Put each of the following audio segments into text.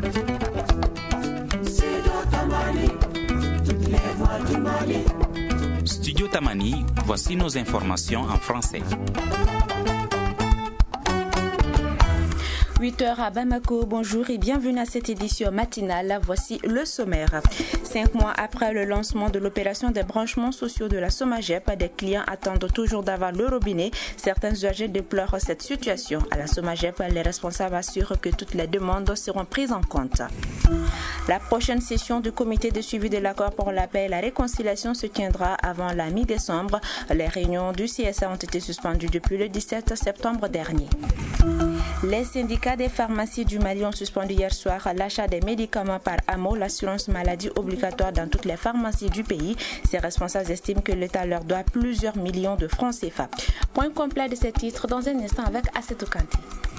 Studio Tamani, voici nos informations en français. 8h à Bamako, bonjour et bienvenue à cette édition matinale. Voici le sommaire. 5 mois après le lancement de l'opération des branchements sociaux de la SOMAGEP, des clients attendent toujours d'avoir le robinet. Certains usagers déplorent cette situation. À la SOMAGEP, les responsables assurent que toutes les demandes seront prises en compte. La prochaine session du comité de suivi de l'accord pour la paix et la réconciliation se tiendra avant la mi-décembre. Les réunions du CSA ont été suspendues depuis le 17 septembre dernier. Les syndicats des pharmacies du Mali ont suspendu hier soir l'achat des médicaments par AMO, l'assurance maladie obligatoire dans toutes les pharmacies du pays. Ces responsables estiment que l'État leur doit plusieurs millions de francs CFA. Point complet de ces titres dans un instant avec Assetou Kanté.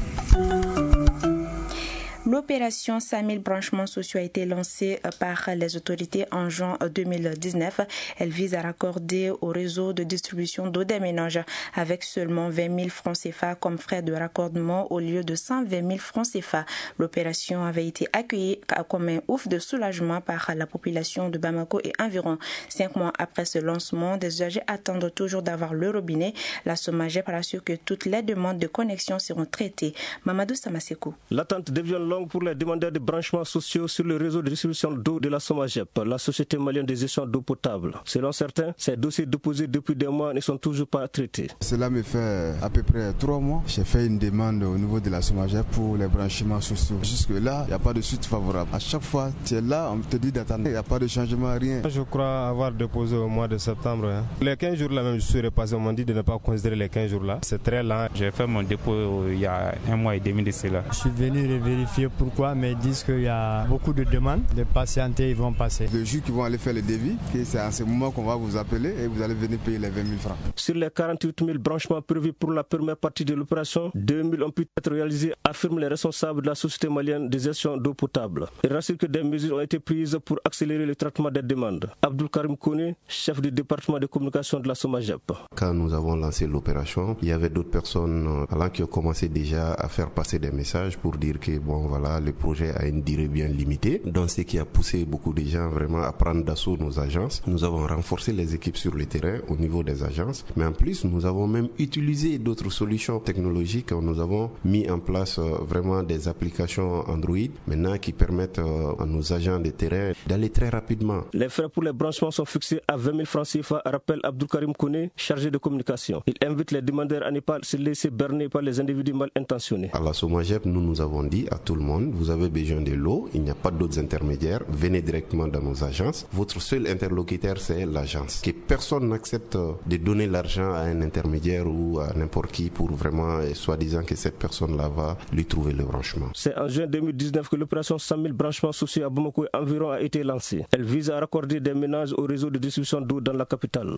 L'opération 5000 branchements sociaux a été lancée par les autorités en juin 2019. Elle vise à raccorder au réseau de distribution d'eau des ménages avec seulement 20 000 francs CFA comme frais de raccordement au lieu de 120 000 francs CFA. L'opération avait été accueillie comme un ouf de soulagement par la population de Bamako et environ 5 mois après ce lancement, des usagers attendent toujours d'avoir le robinet. La SOMAGEP rassure que toutes les demandes de connexion seront traitées. Mamadou Samasekou. L'attente devient longue pour les demandeurs de branchements sociaux sur le réseau de distribution d'eau de la SOMAGEP, la Société malienne des gestions d'eau potable. Selon certains, ces dossiers déposés depuis des mois ne sont toujours pas traités. Cela me fait à peu près 3 mois. J'ai fait une demande au niveau de la SOMAGEP pour les branchements sociaux. Jusque-là, il n'y a pas de suite favorable. À chaque fois, tu es là, on te dit d'attendre. Il n'y a pas de changement, rien. Je crois avoir déposé au mois de septembre. Les 15 jours là même, je suis repassé. On m'a dit de ne pas considérer les 15 jours là. C'est très lent. J'ai fait mon dépôt il y a 1 mois et demi de cela. Je suis venu vérifier pourquoi, mais ils disent qu'il y a beaucoup de demandes. Les patientés, ils vont passer. Le jour qu'ils vont aller faire le devis, c'est à ce moment qu'on va vous appeler et vous allez venir payer les 20 000 francs. Sur les 48 000 branchements prévus pour la première partie de l'opération, 2 000 ont pu être réalisés, affirment les responsables de la Société malienne de gestion d'eau potable. Ils rassurent que des mesures ont été prises pour accélérer le traitement des demandes. Abdul Karim Kone, chef du département de communication de la SOMAGEP. Quand nous avons lancé l'opération, il y avait d'autres personnes qui ont commencé déjà à faire passer des messages pour dire que le projet a une durée bien limitée. Donc ce qui a poussé beaucoup de gens vraiment à prendre d'assaut nos agences. Nous avons renforcé les équipes sur le terrain au niveau des agences. Mais en plus, nous avons même utilisé d'autres solutions technologiques. Nous avons mis en place vraiment des applications Android maintenant qui permettent à nos agents de terrain d'aller très rapidement. Les frais pour les branchements sont fixés à 20 000 francs CFA, rappelle Abdul Karim Kone, chargé de communication. Il invite les demandeurs à ne pas se laisser berner par les individus mal intentionnés. À la SOMAGEP, nous avons dit à tout le monde, vous avez besoin de l'eau, il n'y a pas d'autres intermédiaires, venez directement dans nos agences. Votre seul interlocuteur, c'est l'agence. Que personne n'accepte de donner l'argent à un intermédiaire ou à n'importe qui pour vraiment, soi-disant que cette personne-là va lui trouver le branchement. C'est en juin 2019 que l'opération 100 000 branchements sociaux à Bamako et environ a été lancée. Elle vise à raccorder des ménages au réseau de distribution d'eau dans la capitale.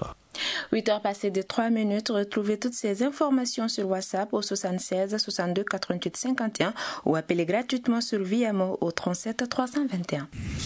8h passées de 3 minutes, retrouvez toutes ces informations sur WhatsApp au 76 62 88 51 ou appelez gratuitement sur Viamo au 37 321.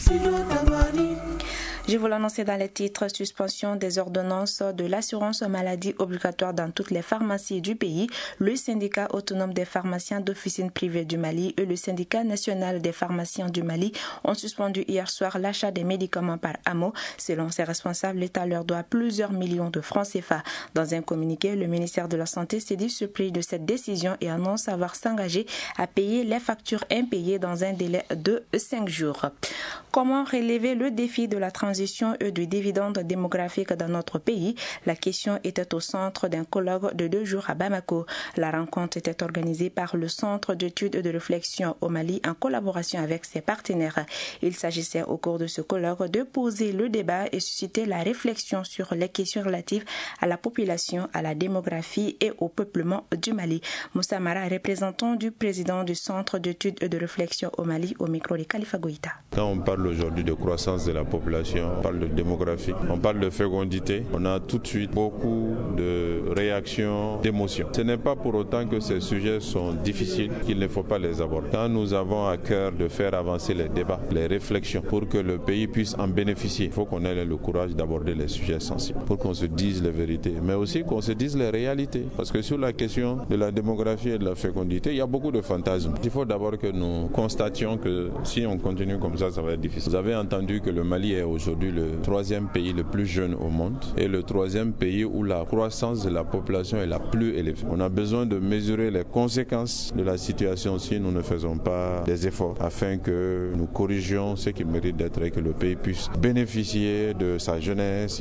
Je vous l'annonçais dans les titres, suspension des ordonnances de l'assurance maladie obligatoire dans toutes les pharmacies du pays. Le syndicat autonome des pharmaciens d'officine privée du Mali et le syndicat national des pharmaciens du Mali ont suspendu hier soir l'achat des médicaments par AMO. Selon ses responsables, l'État leur doit plusieurs millions de francs CFA. Dans un communiqué, le ministère de la Santé s'est dit surpris de cette décision et annonce avoir s'engager à payer les factures impayées dans un délai de 5 jours. Comment relever le défi de la transition et du dividende démographique dans notre pays? La question était au centre d'un colloque de 2 jours à Bamako. La rencontre était organisée par le Centre d'études et de réflexion au Mali en collaboration avec ses partenaires. Il s'agissait au cours de ce colloque de poser le débat et susciter la réflexion sur les questions relatives à la population, à la démographie et au peuplement du Mali. Moussa Mara, représentant du président du Centre d'études et de réflexion au Mali, au micro de Khalifa Goïta. Quand on parle aujourd'hui de croissance de la population population, on parle de démographie, on parle de fécondité, on a tout de suite beaucoup de réactions, d'émotions. Ce n'est pas pour autant que ces sujets sont difficiles qu'il ne faut pas les aborder. Quand nous avons à cœur de faire avancer les débats, les réflexions, pour que le pays puisse en bénéficier, il faut qu'on ait le courage d'aborder les sujets sensibles, pour qu'on se dise les vérités, mais aussi qu'on se dise les réalités. Parce que sur la question de la démographie et de la fécondité, il y a beaucoup de fantasmes. Il faut d'abord que nous constations que si on continue comme ça va être difficile. Vous avez entendu que le Mali est aujourd'hui le 3e pays le plus jeune au monde et le 3e pays où la croissance de la population est la plus élevée. On a besoin de mesurer les conséquences de la situation si nous ne faisons pas des efforts afin que nous corrigions ce qui mérite d'être et que le pays puisse bénéficier de sa jeunesse.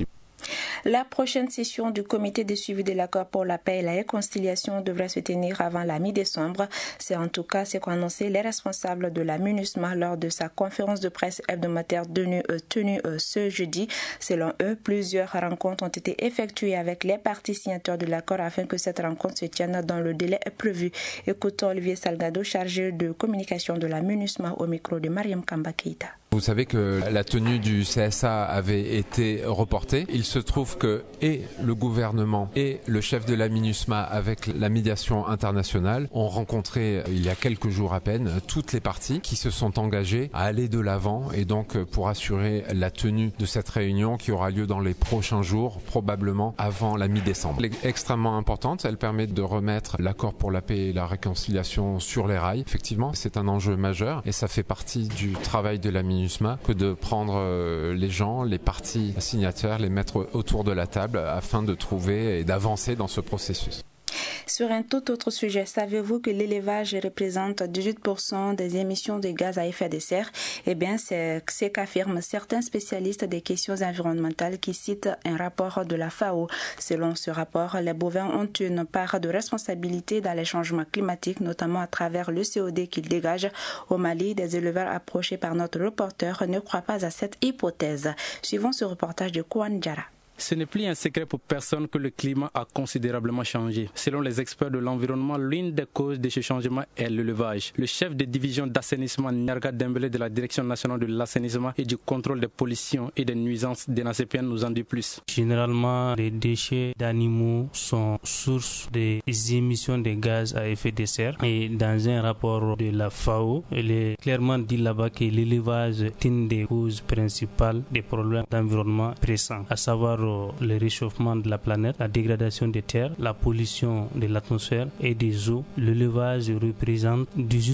La prochaine session du comité de suivi de l'accord pour la paix et la réconciliation devrait se tenir avant la mi-décembre. C'est en tout cas ce qu'ont annoncé les responsables de la MINUSMA lors de sa conférence de presse hebdomadaire tenue ce jeudi. Selon eux, plusieurs rencontres ont été effectuées avec les parties signataires de l'accord afin que cette rencontre se tienne dans le délai prévu. Écoutons Olivier Salgado, chargé de communication de la MINUSMA au micro de Mariam Kamba Keïta. Vous savez que la tenue du CSA avait été reportée. Il se trouve que et le gouvernement et le chef de la MINUSMA avec la médiation internationale ont rencontré il y a quelques jours à peine toutes les parties qui se sont engagées à aller de l'avant et donc pour assurer la tenue de cette réunion qui aura lieu dans les prochains jours, probablement avant la mi-décembre. Elle est extrêmement importante, elle permet de remettre l'accord pour la paix et la réconciliation sur les rails. Effectivement, c'est un enjeu majeur et ça fait partie du travail de la MINUSMA que de prendre les gens, les parties signataires, les mettre autour de la table afin de trouver et d'avancer dans ce processus. Sur un tout autre sujet, savez-vous que l'élevage représente 18% des émissions de gaz à effet de serre? Eh bien, c'est ce qu'affirment certains spécialistes des questions environnementales qui citent un rapport de la FAO. Selon ce rapport, les bovins ont une part de responsabilité dans les changements climatiques, notamment à travers le CO2 qu'ils dégagent. Au Mali, des éleveurs approchés par notre reporter ne croient pas à cette hypothèse. Suivons ce reportage de Kouan Diara. Ce n'est plus un secret pour personne que le climat a considérablement changé. Selon les experts de l'environnement, l'une des causes de ce changement est l'élevage. Le chef de division d'assainissement Nyarga Dembélé de la Direction nationale de l'assainissement et du contrôle des pollutions et des nuisances d'ENACPN nous en dit plus. Généralement, les déchets d'animaux sont source des émissions de gaz à effet de serre. Et dans un rapport de la FAO, il est clairement dit là-bas que l'élevage est une des causes principales des problèmes d'environnement pressants, à savoir le réchauffement de la planète, la dégradation des terres, la pollution de l'atmosphère et des eaux. L'élevage représente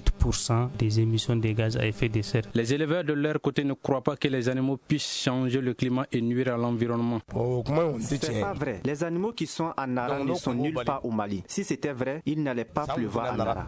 18% des émissions de gaz à effet de serre. Les éleveurs de leur côté ne croient pas que les animaux puissent changer le climat et nuire à l'environnement. C'est pas vrai. Les animaux qui sont en Nara ne sont nulle part au Mali. Si c'était vrai, il n'allait pas pleuvoir en Nara.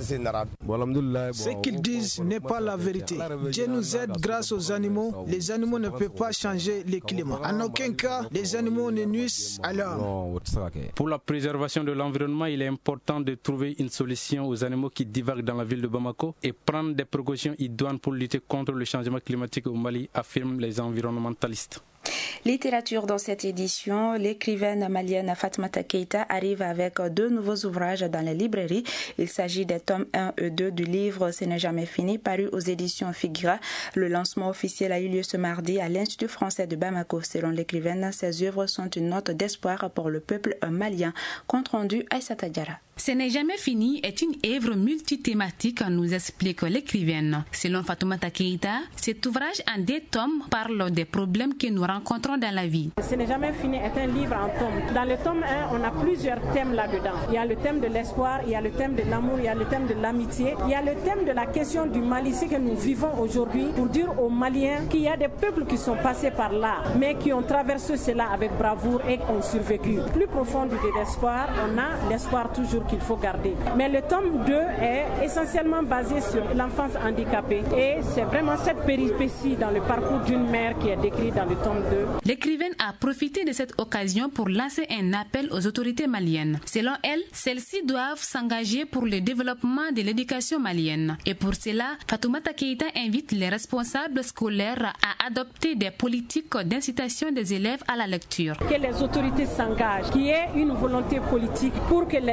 Ce qu'ils disent n'est pas la vérité. Dieu nous aide grâce aux animaux. Les animaux ne peuvent pas changer le climat. En aucun cas, les animaux ne nuisent à l'homme. Pour la préservation de l'environnement, il est important de trouver une solution aux animaux qui divaguent dans la ville de Bamako et prendre des précautions idoines pour lutter contre le changement climatique au Mali, affirment les environnementalistes. Littérature dans cette édition, l'écrivaine malienne Fatoumata Keïta arrive avec 2 nouveaux ouvrages dans les librairies. Il s'agit des tomes 1 et 2 du livre Ce n'est jamais fini, paru aux éditions Figura. Le lancement officiel a eu lieu ce mardi à l'Institut français de Bamako. Selon l'écrivaine, ces œuvres sont une note d'espoir pour le peuple malien. Compte rendu Aïssata Diarra. Ce n'est jamais fini est une œuvre multithématique, nous explique l'écrivaine. Selon Fatoumata Keïta, cet ouvrage en 2 tomes parle des problèmes que nous rencontrons dans la vie. Ce n'est jamais fini est un livre en tomes. Dans le tome 1, on a plusieurs thèmes là-dedans. Il y a le thème de l'espoir, il y a le thème de l'amour, il y a le thème de l'amitié, il y a le thème de la question du Mali, ce que nous vivons aujourd'hui, pour dire aux Maliens qu'il y a des peuples qui sont passés par là, mais qui ont traversé cela avec bravoure et ont survécu. Plus profond du désespoir, on a l'espoir toujours qu'il faut garder. Mais le tome 2 est essentiellement basé sur l'enfance handicapée et c'est vraiment cette péripétie dans le parcours d'une mère qui est décrite dans le tome 2. L'écrivaine a profité de cette occasion pour lancer un appel aux autorités maliennes. Selon elle, celles-ci doivent s'engager pour le développement de l'éducation malienne. Et pour cela, Fatoumata Keïta invite les responsables scolaires à adopter des politiques d'incitation des élèves à la lecture. Que les autorités s'engagent, qu'il y ait une volonté politique pour que les élèves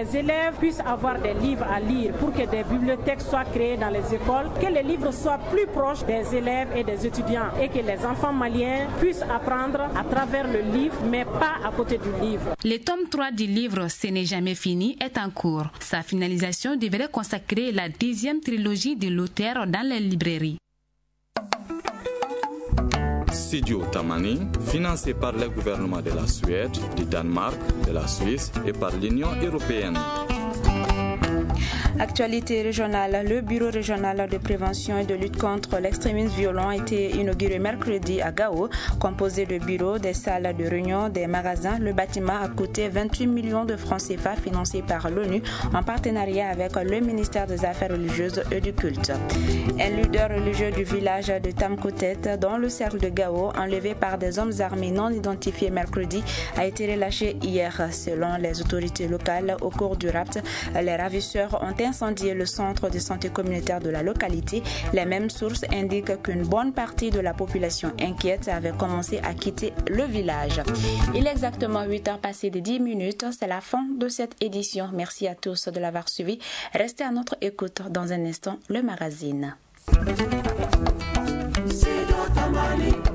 élèves puissent avoir des livres à lire, pour que des bibliothèques soient créées dans les écoles, que les livres soient plus proches des élèves et des étudiants et que les enfants maliens puissent apprendre à travers le livre, mais pas à côté du livre. Le tome 3 du livre Ce n'est jamais fini est en cours. Sa finalisation devrait consacrer la 10e trilogie de l'auteur dans les librairies. Studio Tamani, financé par le gouvernement de la Suède, du Danemark, de la Suisse et par l'Union européenne. Actualité régionale, le bureau régional de prévention et de lutte contre l'extrémisme violent a été inauguré mercredi à Gao. Composé de bureaux, des salles de réunion, des magasins, le bâtiment a coûté 28 millions de francs CFA financé par l'ONU en partenariat avec le ministère des Affaires religieuses et du culte. Un leader religieux du village de Tamkotet, dans le cercle de Gao, enlevé par des hommes armés non identifiés mercredi, a été relâché hier. Selon les autorités locales, au cours du rapt, les ravisseurs ont incendié le centre de santé communautaire de la localité. Les mêmes sources indiquent qu'une bonne partie de la population inquiète avait commencé à quitter le village. Il est exactement 8h passées de 10 minutes. C'est la fin de cette édition. Merci à tous de l'avoir suivi. Restez à notre écoute. Dans un instant, le magazine.